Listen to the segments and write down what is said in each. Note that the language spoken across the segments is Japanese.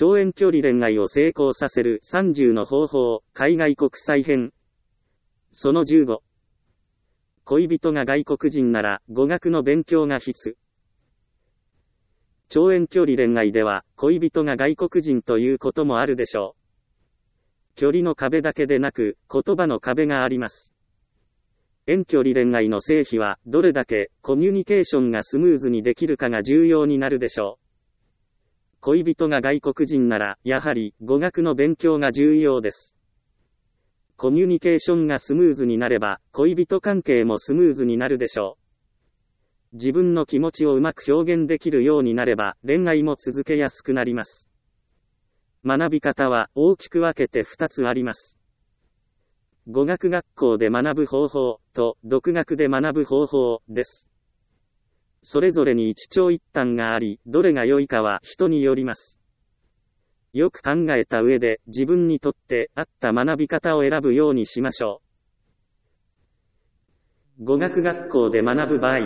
長遠距離恋愛を成功させる30の方法、海外国際編。その15。恋人が外国人なら語学の勉強が必須。長遠距離恋愛では恋人が外国人ということもあるでしょう。距離の壁だけでなく言葉の壁があります。遠距離恋愛の成否はどれだけコミュニケーションがスムーズにできるかが重要になるでしょう。恋人が外国人ならやはり語学の勉強が重要です。コミュニケーションがスムーズになれば恋人関係もスムーズになるでしょう。自分の気持ちをうまく表現できるようになれば恋愛も続けやすくなります。学び方は大きく分けて2つあります。語学学校で学ぶ方法と独学で学ぶ方法です。それぞれに一長一短があり、どれが良いかは人によります。よく考えた上で自分にとって合った学び方を選ぶようにしましょう。語学学校で学ぶ場合。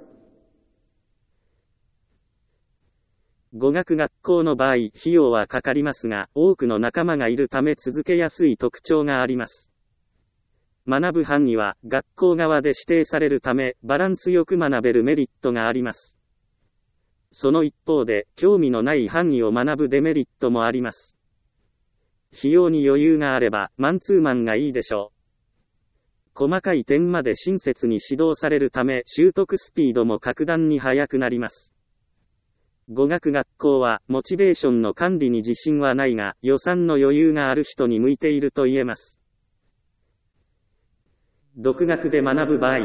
語学学校の場合、費用はかかりますが、多くの仲間がいるため続けやすい特徴があります。学ぶ範囲は学校側で指定されるため、バランスよく学べるメリットがあります。その一方で、興味のない範囲を学ぶデメリットもあります。費用に余裕があれば、マンツーマンがいいでしょう。細かい点まで親切に指導されるため、習得スピードも格段に速くなります。語学学校は、モチベーションの管理に自信はないが、予算の余裕がある人に向いていると言えます。独学で学ぶ場合。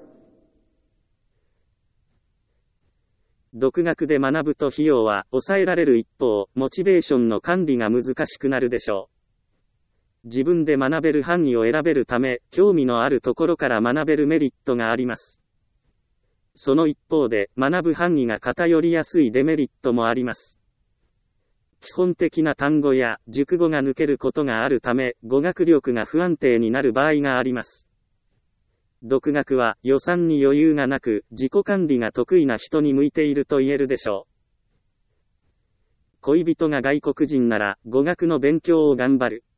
独学で学ぶと費用は抑えられる一方、モチベーションの管理が難しくなるでしょう。自分で学べる範囲を選べるため、興味のあるところから学べるメリットがあります。その一方で、学ぶ範囲が偏りやすいデメリットもあります。基本的な単語や熟語が抜けることがあるため、語学力が不安定になる場合があります。独学は予算に余裕がなく、自己管理が得意な人に向いていると言えるでしょう。恋人が外国人なら、語学の勉強を頑張る。